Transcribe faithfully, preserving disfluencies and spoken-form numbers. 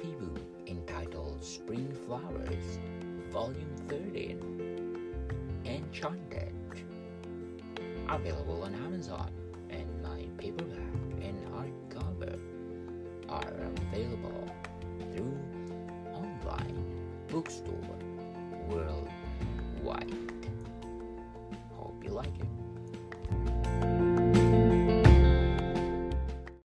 heavy book entitled Spring Flowers, Volume thirteen, Enchanted, available on Amazon, and my paperback and hardcover are available through online bookstore worldwide. Hope you like it.